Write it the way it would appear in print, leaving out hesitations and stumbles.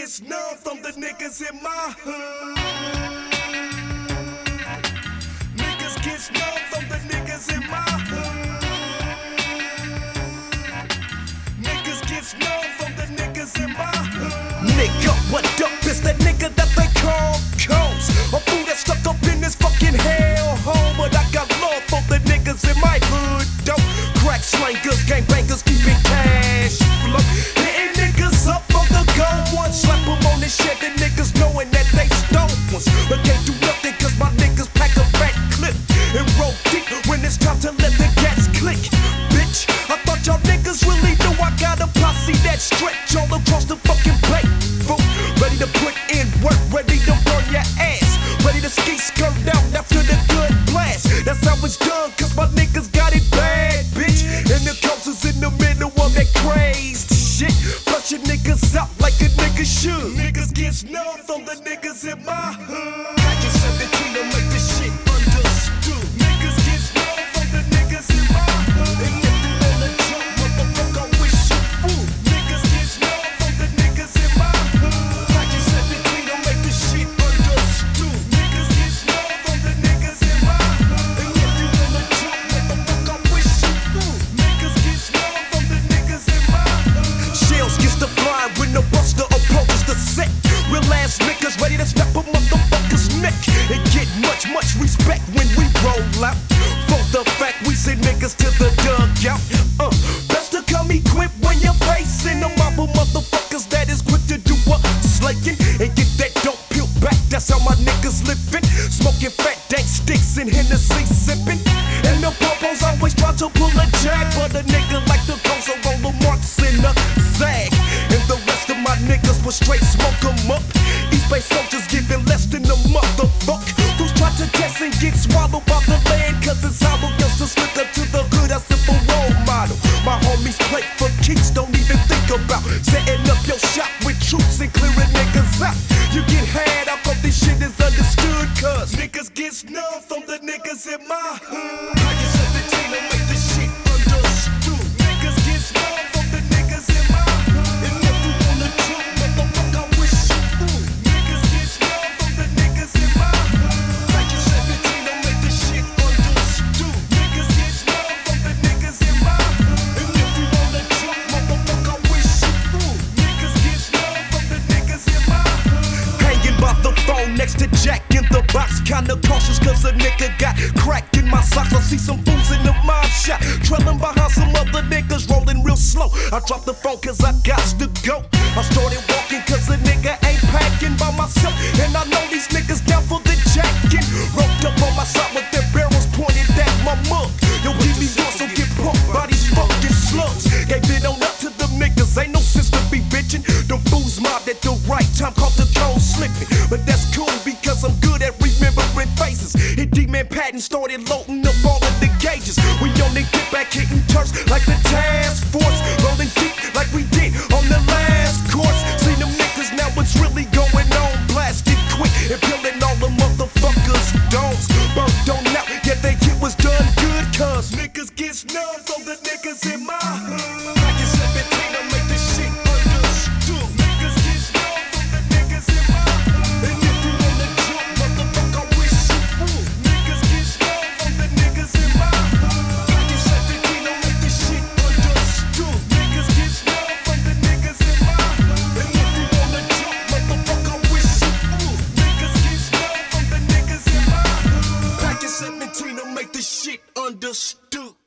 gets numb from the niggas in my hood. Niggas gets numb from the niggas in my hood. Niggas gets numb from the niggas in my hood. Nigga, what up? It's that nigga that they call Combs. A fool that's stuck up in this fucking hellhole. But I got love for the niggas in my hood. Dope, crack slangers, gangbangers, keeping cash flow. Hitting niggas up for the gold ones. Slap them on the shit, the niggas knowing that they stole ones. But can't do nothing cause my niggas pack a fat clip and roll deep when it's time to let the gas click. Bitch, I thought y'all niggas really knew I got a posse that stretch all across the fucking plate. Ready to put in work, ready to burn your ass, ready to ski skirt out after the good blast. That's how it's done, cause my niggas got it bad, bitch. And the cops is in the middle of that crazed shit. Flush your niggas out like a nigga should. Niggas get snubbed from the niggas in my hood. I just said the team to make this shit understood. Niggas get snubbed from the niggas in my hood. And if you wanna jump, motherfucker, I wish you would. Niggas get snubbed from the niggas in my hood. I just said the team to make this shit understood. Niggas get snubbed from the niggas in my hood. And if you wanna jump, motherfucker, I wish you would. Niggas get snubbed from the niggas in my hood. Shells gets to fly when the buster approaches the set. Real ass niggas ready to step a motherfucker's neck and get much respect when we roll out. For the fact we send niggas to the dugout. Best to come equipped when you're facing a mob of motherfuckers that is quick to do a slaking and get that dope peeled back. That's how my niggas living. Smoking fat dank sticks and Hennessy sipping. And the popos always try to pull a jag, but a nigga like the goes on roll the marks in the zag. And the rest of my niggas will straight smoke 'em up. East Bay soldiers giving less than a motherfuck. Who's try to test and get swallowed by the land, cause it's hollow just to slip up to the hood as if a role model. My homies play for keeps, don't even think about setting up your shop with troops and clearing niggas out. You get had up on this shit is understood, cause niggas get snubbed from the niggas in my hood. I just said the team to make this shit understood. Niggas get snubbed from the niggas in my hood. And if you wanna jump, motherfucker, I wish you would. Niggas get snubbed from the niggas in my hood. I just said the team to make this shit understood. Niggas get snubbed from the niggas in my hood. And if you wanna jump, motherfucker, I wish you would. Niggas get snubbed from the niggas in my hood. Hanging by the phone next to Jack in the box. Kinda cautious cause a nigga got crack in my socks. I see some fools in the mob shop, trailing behind some other niggas rolling real slow. I dropped the phone cause I got to go. I started walking cause a nigga ain't packing by myself. And I know these niggas down for the jacking. Roped up on my side with their barrels pointed at my mug. Yo, give me one so get pumped by these fucking slugs. Gave it on up to them niggas, ain't no sense to be bitching. Them fools mobbed at the right time, caught the cone slipping. But that's cool because I'm good at remembering faces. Hit D-Man Patton started loading up all of the gauges. We only get back hitting turfs like the task force. Rolling deep like we did on the last course. See them niggas now, what's really going on? Blasted quick and peeling all the motherfuckers' domes. Burnt on out, yeah, they hit was done good, cause niggas get snubbed from the niggas in my hood. I just 17 to make this shit understood. Niggas get snubbed from the niggas in my hood. And if you wanna jump, motherfucker, I wish you would. Niggas get snubbed from the niggas in my hood. I just 17 to make this shit understood. Niggas get snubbed from the niggas in my hood. And if you wanna jump, motherfucker, I wish you would. Niggas get snubbed from the niggas in my hood. I just 17 to make this shit understood.